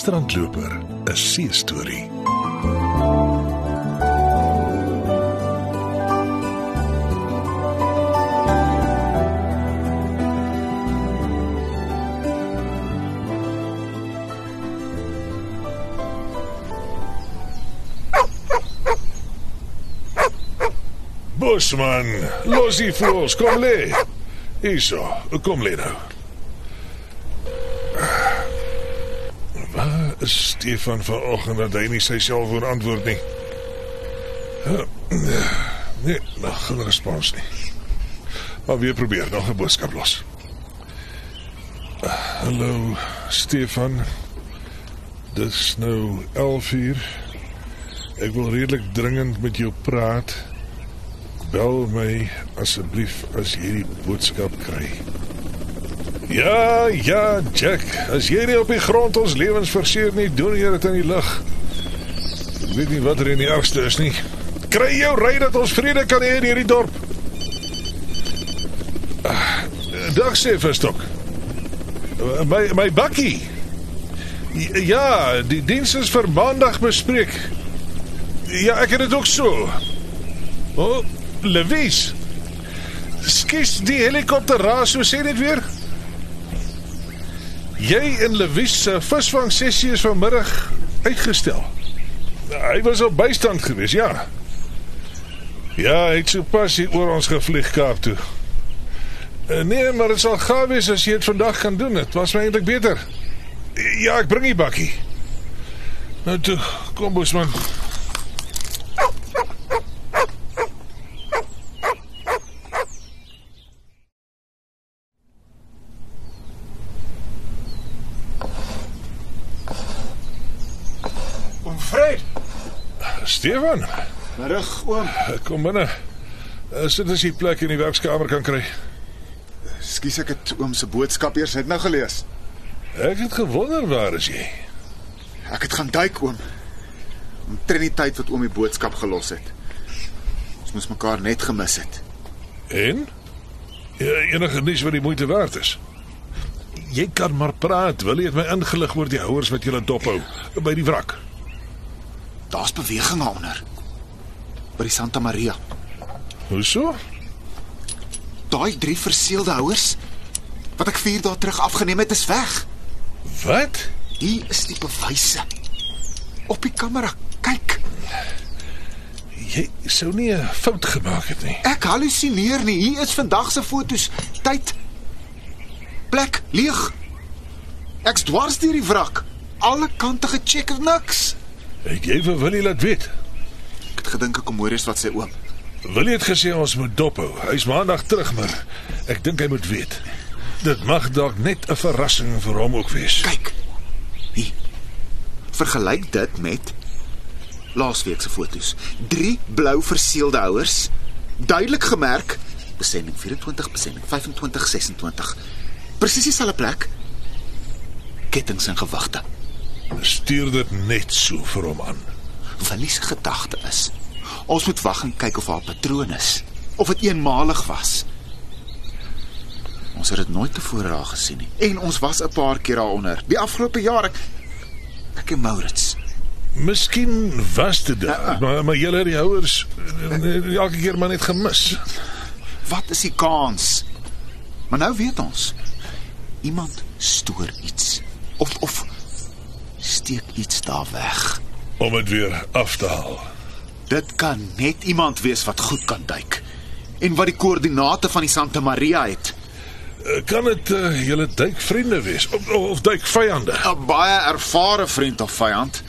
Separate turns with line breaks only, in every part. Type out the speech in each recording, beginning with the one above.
Strandloper, 'n see-storie. Bosman, los die voels, kom lê. Hierso, kom lê nou. Waar is Stefan vanoggend dat hy nie sy selfoon antwoord nie? Nee, nog geen respons nie. Maar weer probeer, nog 'n boodskap los. Hallo, Stefan. Dis nou 11:00. Ek wil redelik dringend met jou praat. Bel my asseblief as jy die boodskap kry. Ja, Jack, as jy nie op die grond ons lewens verseer nie, doen jy dit in die lug. Ek weet nie wat er in die ergste is nie. Kry jou ry dat ons vrede kan hê in hierdie dorp. Dag sê Verstok. My bakkie. Ja, die diens is vir maandag bespreek. Ja, ek het dit ook so. Oh, Lewies. Skies die helikopter raas, so sê dit weer. Jy en Lewies se visvang sessie is vanmiddag uitgestel. Hy was op bystand gewees, ja. Ja, hy het sopas hier oor ons gevlieg Kaap toe. Nee, maar het sal gaaf wees as jy het vandag kan doen. Het was my eintlik beter. Ja, ek bring die bakkie. Nou toe, kom Bosman.
Fred!
Stefan,
Middag, oom.
kom binne. Sit as jy plek in die werkskamer kan kry.
Skus, ek het oom se boodskap eers net nou gelees.
Ek het gewonder, waar is jy?
Ek het gaan duik, oom. Omtrent die tyd wat oom die boodskap gelos het. Ons moes mekaar net gemis het.
En? Enige nuus wat die moeite werd is? Jy kan maar praat, wil jy het my ingelig oor die houers wat julle dophou, by die wrak.
Daar's beweging onder. By die Santa Maria.
Hoeso?
Daai 3 verseelde houers wat ek 4 dae terug afgeneem het, is weg.
Wat?
Hier is die bewyse. Op die kamera, kyk.
Jy sou nie 'n fout gemaak het nie.
Ek hallusineer nie, hier is vandag se foto's. Tyd. Plek, leeg. Ek's dwars deur die wrak. Alle kante gecheck, niks.
Het jy vir Willie laat weet?
Ek het gedink ek kom hoor eens wat sê oom.
Willie het gesê ons moet dophou. Hy's maandag terug, maar ek dink hy moet weet. Dit mag dalk net 'n verrassing vir hom ook wees.
Kyk. Hier. Vergelyk dit met laasweek se foto's. 3 blou verseelde houers, duidelik gemerk, besending 24, besending 25, 26. Presies dieselfde plek. Kettings en gewigte.
Stuur dit net so vir hom aan.
Willie se gedagte is, ons moet wag en kyk of haar patroon is, of dit eenmalig was. Ons het dit nooit tevore daar gesien nie. En ons was 'n paar keer daaronder. Die afgelope jaar, ek en Maurits.
Miskien was dit daar, maar julle het die houers elke keer maar net gemis.
Wat is die kans? Maar nou weet ons. Iemand stoor iets. Of steek iets daar weg.
Om het weer af te haal.
Dit kan net iemand wees wat goed kan duik. En wat die koördinate van die Santa Maria het.
Kan dit julle duikvriende wees? Of duikvyande?
'n Baie ervare vriend of vyand.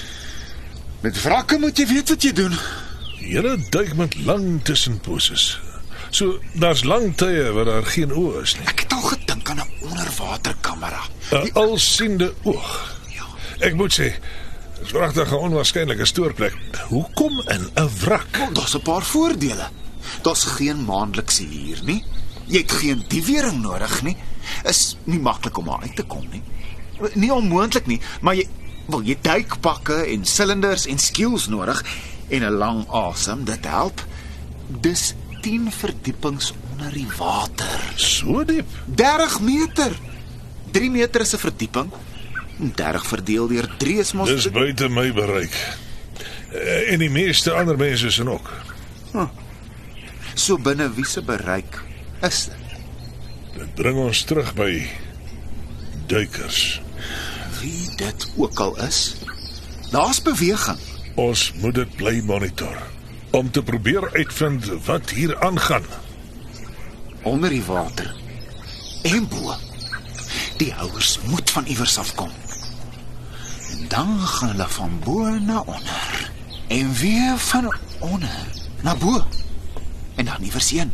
Met wrakke moet jy weet wat jy doen.
Julle duik met lang tussenposes. So, daar's lang tye waar daar geen oë is nie.
Ek het al gedink aan 'n onderwaterkamera.
'n alsiende oog.
Ja.
Ek moet sê, dis pragtig 'n onwaarskynlike stoorplek. Hoekom in 'n wrak?
Daar's 'n paar voordele. Daar's geen maandelikse huur nie. Jy het geen diewering nodig nie. Is nie maklik om uit te kom nie. Nie onmoontlik nie, maar jy duikpakke en silinders en skills nodig en 'n lang asem, dit help. Dis 10 verdiepings onder die water.
So diep?
30 meter. 3 meter is 'n verdieping. 30 verdeel deur 3 is mos...
Dis buite my bereik. En die meeste ander mense is ook.
So binne wie se bereik is dit?
Dit bring ons terug by duikers.
Wie dit ook al is, daar's beweging.
Ons moet dit bly monitor, om te probeer uitvind wat hier aangaan.
Onder die water en bo. Die houers moet van iewers afkom. En dan gaan hulle van bo na onder. En weer van onder na bo. En dan iewers heen.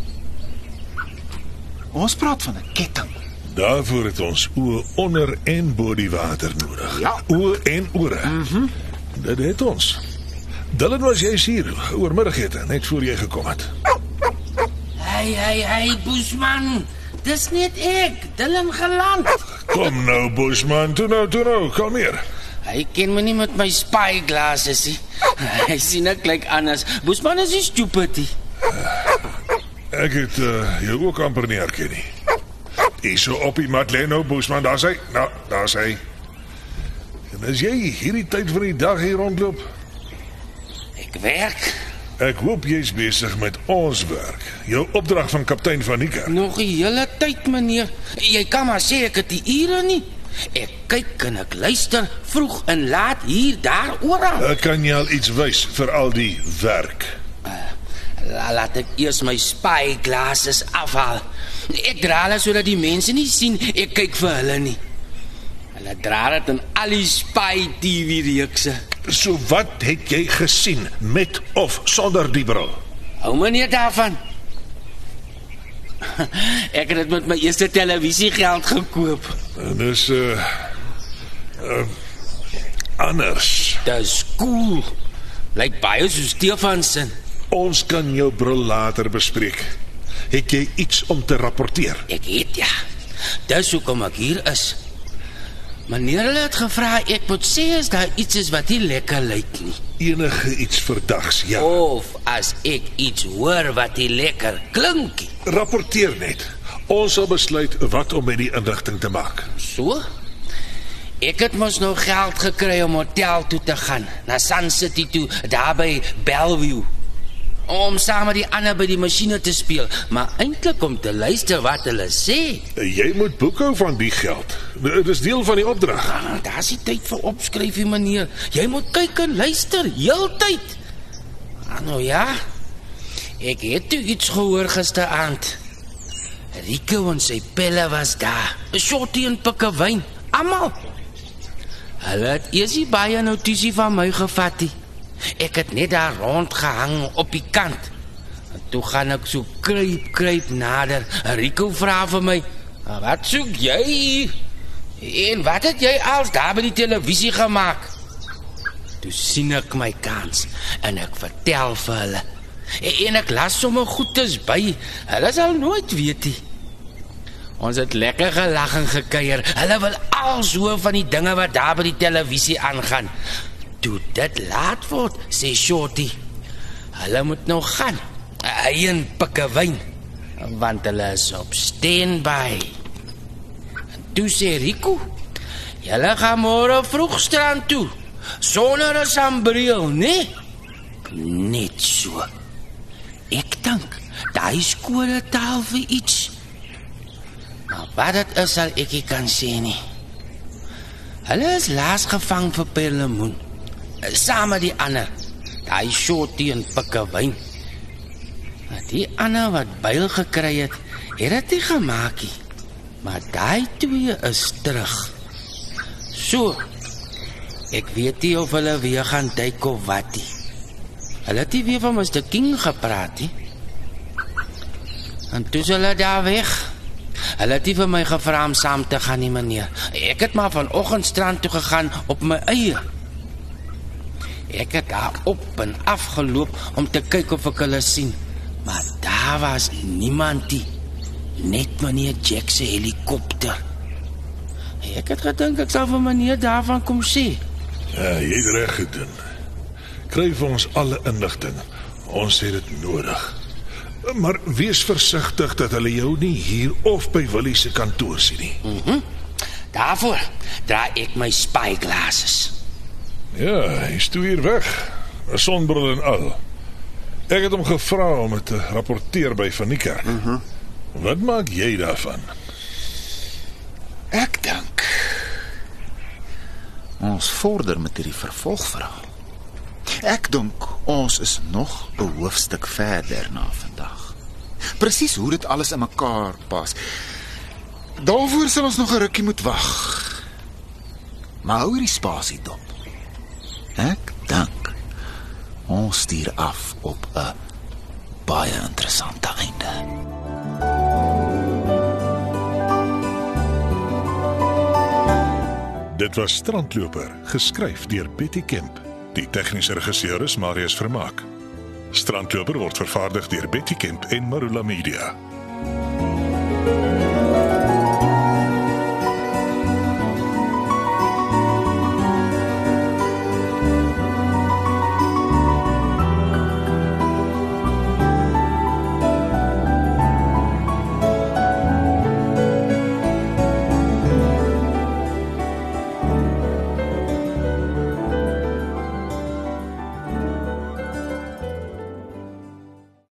Ons praat van 'n ketting.
Daarvoor het ons oë onder en bo die water nodig.
Ja.
Oë en ore. Dit het ons. Dylan was jy hier oormiddagete, net voor jy gekom het.
Hey, Bushman. Dis net ek, Dylan geland.
Kom nou, Bushman, toe nou, kalmeer.
Hy ken my nie met my spyglasses nie. Hy sien ek lyk anders. Bushman is nie stupid nie.
Ek het jou ook amper nie herken nie. Hier so op die Madeleine nou, Bushman, daar's hy. Nou, daar's hy. En as jy hierdie tyd van die dag hier rondloop,
Ek werk.
ek hoop jy's besig met ons werk. Jou opdrag van kaptein van Nieker.
Nog die hele tyd, meneer. Jy kan maar sê ek het die ure nie. Ek kyk en ek luister, vroeg en laat, hier, daar, oral.
Kan jy al iets wys vir al die werk?
Laat ek eers my spyglasses afhaal. Ek dra hulle sodat die mense nie sien ek kyk vir hulle nie. Hulle dra dit in al die spy-TV-reekse.
So wat het jy gesien, met of sonder die bril?
Hou meneer daarvan. Ek het dit met my eerste televisiegeld gekoop.
En dis anders.
Dis cool. Lyk baie soos Stefansen.
Ons kan jou bril later bespreek. Het jy iets om te rapporteer?
Ek het ja. Dis hoekom ek hier is. Meneer hulle het gevra ek moet sê as daar iets is wat nie lekker lyk nie.
Enige iets verdags, ja.
Of as ek iets hoor wat nie lekker klink nie.
Rapporteer net. Ons sal besluit wat om met die inligting te maak.
So? Ek het mos nou geld gekry om hotel toe te gaan, na Sun City toe, daar by Bellevue. Om saam met die ander by die masjiene te speel, maar eintlik om te luister wat hulle sê.
Jy moet boekhou van die geld. Dit is deel van die opdrag.
Daar's nie tyd vir opskryfie, meneer. Jy moet kyk en luister, heeltyd. Nou ja, ek het toe iets gehoor gisteraand. Rico en sy pelle was daar, 'n shorty en pikkewyn, almal. Hulle het eers nie baie notisie van my gevat nie. Ek het net daar rondgehang op die kant. En toe gaan ek so kruip nader. Rico vra vir my, "Wat soek jy hier? En wat het jy als daar by die televisie gemaak?" Toe sien ek my kans en ek vertel vir hulle. En ek las sommer goedes by. Hulle sal nooit weet nie. Ons het lekker gelag en gekuier. Hulle wil als hoor van die dinge wat daar by die televisie aangaan. Toe dit laat word, sê Shorty, hulle moet nou gaan. Hy en pikkewyn, want hulle is op standby. En toe sê Rico, julle gaan môre vroeg strand toe, sonder 'n sambreel, nee? Net so. Ek dink, daai skole taal vir iets. Maar wat dit is, sal ek nie kan sê nie. Hulle is laas gevang vir perlemoen. Saam met die ander, daai Shorty en pikkewyn. Die ander wat byl gekry het, het dit nie gemaak nie. Maar daai twee is terug. So, ek weet nie of hulle weer gaan duik of wat nie. Hulle het nie weer van Mr. King gepraat nie. En toe is hulle daar weg. Hulle het nie vir my gevra om saam te gaan nie, meneer. Ek het maar vanoggend strand toe gegaan op my eie. Ek het daar op en af geloop om te kyk of ek hulle sien. Maar daar was niemand nie. Net meneer Jack se helikopter. Ek het gedink ek sal vir meneer daarvan kom sê.
Ja, jy het reg gedoen. Kry vir ons alle inligting. Ons het dit nodig. Maar wees versigtig dat hulle jou nie hier of by Willie se kantoor sien nie.
Daarvoor dra ek my spyglasses.
Ja, hy's toe hier weg. 'n Sonbril en al. Ek het hom gevra om dit te rapporteer by Van Niekerk. Wat maak jy daarvan?
Ek dink ons vorder met hierdie vervolgverhaal. Ek dink ons is nog 'n hoofstuk verder na vandag. Presies hoe dit alles in mekaar pas. Daarvoor sal ons nog 'n rukkie moet wag. Maar hou hierdie spasie dop. Ek dink ons stuur af op 'n baie interessante einde.
Dit was Strandloper, geskryf deur Betty Kemp. Die tegniese regisseur is Marius Vermaak. Strandloper word vervaardig deur Betty Kemp en Marula Media.